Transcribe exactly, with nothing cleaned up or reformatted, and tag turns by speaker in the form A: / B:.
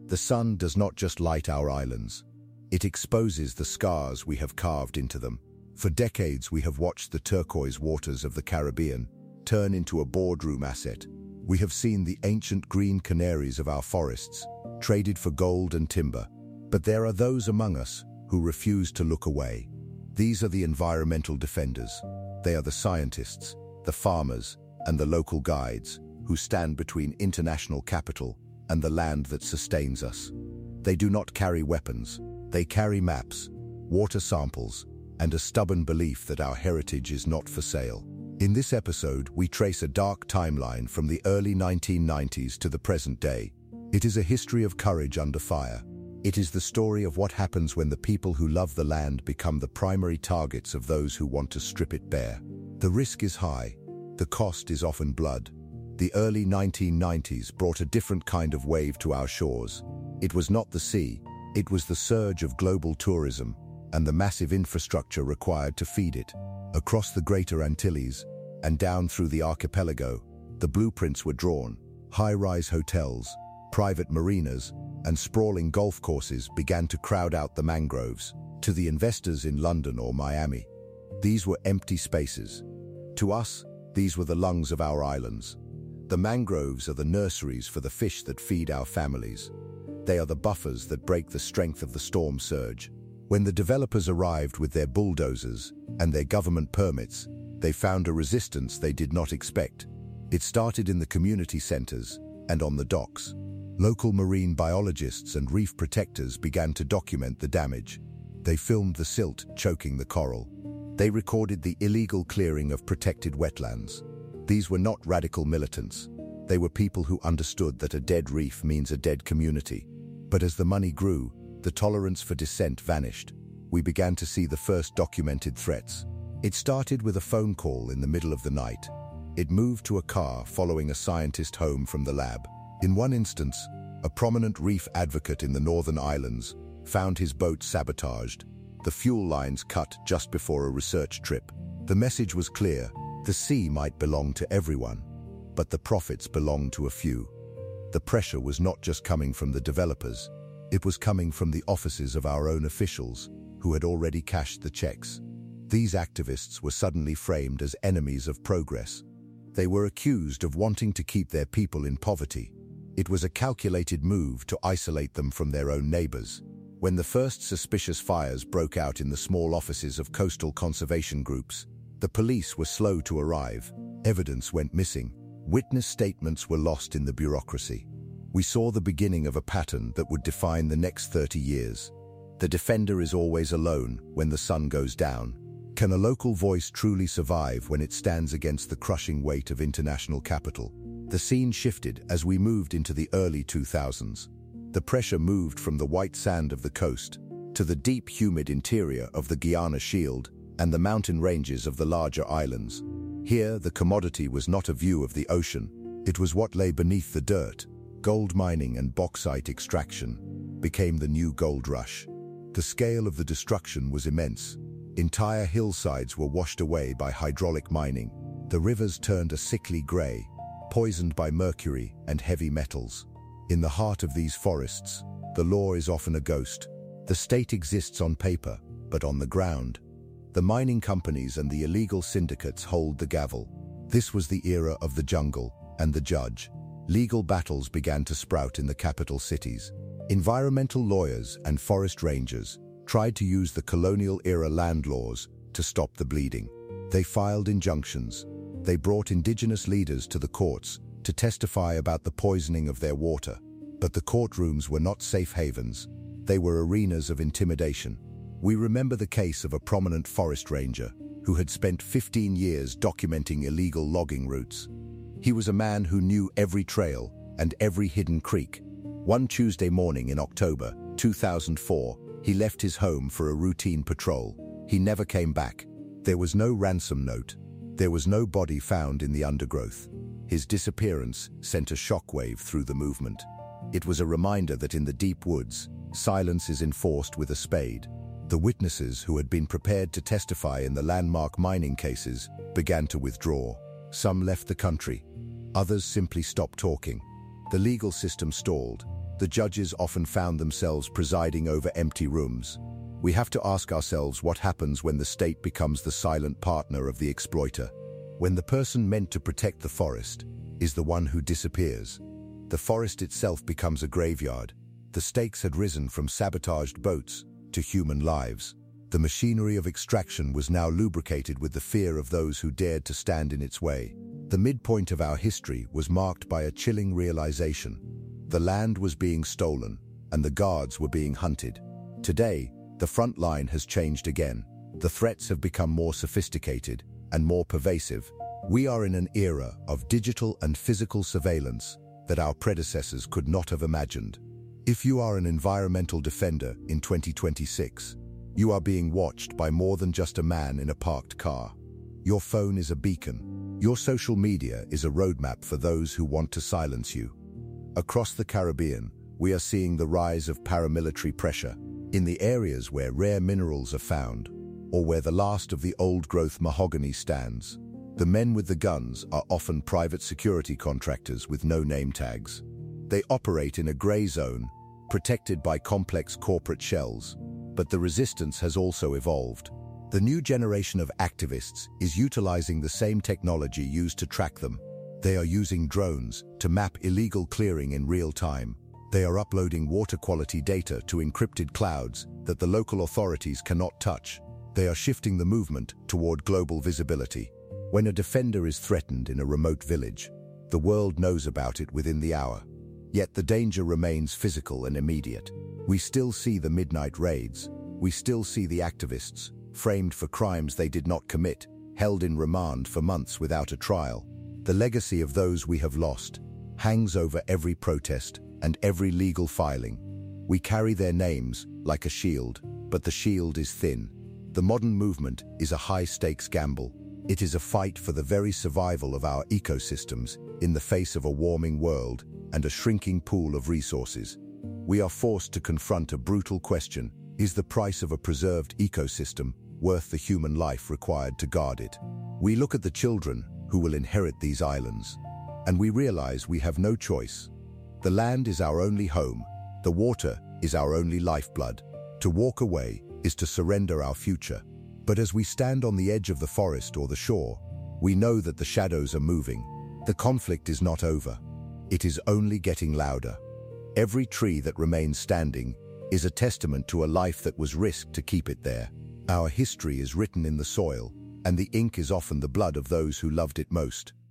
A: The sun does not just light our islands. It exposes the scars we have carved into them. For decades, we have watched the turquoise waters of the Caribbean turn into a boardroom asset. We have seen the ancient green canaries of our forests traded for gold and timber. But there are those among us who refuse to look away. These are the environmental defenders. They are the scientists, the farmers, and the local guides who stand between international capital and the land that sustains us. They do not carry weapons. They carry maps, water samples, and a stubborn belief that our heritage is not for sale. In this episode, we trace a dark timeline from the early nineteen nineties to the present day. It is a history of courage under fire. It is the story of what happens when the people who love the land become the primary targets of those who want to strip it bare. The risk is high. The cost is often blood. The early nineteen nineties brought a different kind of wave to our shores. It was not the sea. It was the surge of global tourism and the massive infrastructure required to feed it. Across the Greater Antilles and down through the archipelago, the blueprints were drawn. High-rise hotels, private marinas, and sprawling golf courses began to crowd out the mangroves. To the investors in London or Miami, these were empty spaces. To us, these were the lungs of our islands. The mangroves are the nurseries for the fish that feed our families. They are the buffers that break the strength of the storm surge. When the developers arrived with their bulldozers and their government permits, they found a resistance they did not expect. It started in the community centers and on the docks. Local marine biologists and reef protectors began to document the damage. They filmed the silt choking the coral. They recorded the illegal clearing of protected wetlands. These were not radical militants. They were people who understood that a dead reef means a dead community. But as the money grew, the tolerance for dissent vanished. We began to see the first documented threats. It started with a phone call in the middle of the night. It moved to a car following a scientist home from the lab. In one instance, a prominent reef advocate in the Northern Islands found his boat sabotaged, the fuel lines cut just before a research trip. The message was clear: the sea might belong to everyone, but the profits belong to a few. The pressure was not just coming from the developers, it was coming from the offices of our own officials, who had already cashed the checks. These activists were suddenly framed as enemies of progress. They were accused of wanting to keep their people in poverty. It was a calculated move to isolate them from their own neighbors. When the first suspicious fires broke out in the small offices of coastal conservation groups, the police were slow to arrive. Evidence went missing. Witness statements were lost in the bureaucracy. We saw the beginning of a pattern that would define the next thirty years. The defender is always alone when the sun goes down. Can a local voice truly survive when it stands against the crushing weight of international capital? The scene shifted as we moved into the early two thousands. The pressure moved from the white sand of the coast to the deep, humid interior of the Guiana Shield and the mountain ranges of the larger islands. Here, the commodity was not a view of the ocean. It was what lay beneath the dirt. Gold mining and bauxite extraction became the new gold rush. The scale of the destruction was immense. Entire hillsides were washed away by hydraulic mining. The rivers turned a sickly gray, poisoned by mercury and heavy metals. In the heart of these forests, the law is often a ghost. The state exists on paper, but on the ground, the mining companies and the illegal syndicates hold the gavel. This was the era of the jungle and the judge. Legal battles began to sprout in the capital cities. Environmental lawyers and forest rangers tried to use the colonial-era land laws to stop the bleeding. They filed injunctions. They brought indigenous leaders to the courts to testify about the poisoning of their water. But the courtrooms were not safe havens. They were arenas of intimidation. We remember the case of a prominent forest ranger who had spent fifteen years documenting illegal logging routes. He was a man who knew every trail and every hidden creek. One Tuesday morning in October two thousand four, he left his home for a routine patrol. He never came back. There was no ransom note. There was no body found in the undergrowth. His disappearance sent a shockwave through the movement. It was a reminder that in the deep woods, silence is enforced with a spade. The witnesses who had been prepared to testify in the landmark mining cases began to withdraw. Some left the country. Others simply stopped talking. The legal system stalled. the judges often found themselves presiding over empty rooms. We have to ask ourselves what happens when the state becomes the silent partner of the exploiter. When the person meant to protect the forest is the one who disappears. The forest itself becomes a graveyard. The stakes had risen from sabotaged boats to human lives. The machinery of extraction was now lubricated with the fear of those who dared to stand in its way. The midpoint of our history was marked by a chilling realization. The land was being stolen, and the guards were being hunted. Today, the front line has changed again. The threats have become more sophisticated and more pervasive. We are in an era of digital and physical surveillance that our predecessors could not have imagined. If you are an environmental defender in twenty twenty-six, you are being watched by more than just a man in a parked car. Your phone is a beacon. Your social media is a roadmap for those who want to silence you. Across the Caribbean, we are seeing the rise of paramilitary pressure in the areas where rare minerals are found or where the last of the old-growth mahogany stands. The men with the guns are often private security contractors with no name tags. They operate in a gray zone, protected by complex corporate shells, but the resistance has also evolved. The new generation of activists is utilizing the same technology used to track them. They are using drones to map illegal clearing in real time. They are uploading water quality data to encrypted clouds that the local authorities cannot touch. They are shifting the movement toward global visibility. When a defender is threatened in a remote village, the world knows about it within the hour. Yet the danger remains physical and immediate. We still see the midnight raids. We still see the activists, framed for crimes they did not commit, held in remand for months without a trial. The legacy of those we have lost hangs over every protest and every legal filing. We carry their names like a shield, but the shield is thin. The modern movement is a high-stakes gamble. It is a fight for the very survival of our ecosystems in the face of a warming world and a shrinking pool of resources. We are forced to confront a brutal question: is the price of a preserved ecosystem worth the human life required to guard it? We look at the children who will inherit these islands, and we realize we have no choice. The land is our only home. The water is our only lifeblood. To walk away is to surrender our future. But as we stand on the edge of the forest or the shore, we know that the shadows are moving. The conflict is not over. It is only getting louder. Every tree that remains standing is a testament to a life that was risked to keep it there. Our history is written in the soil, and the ink is often the blood of those who loved it most.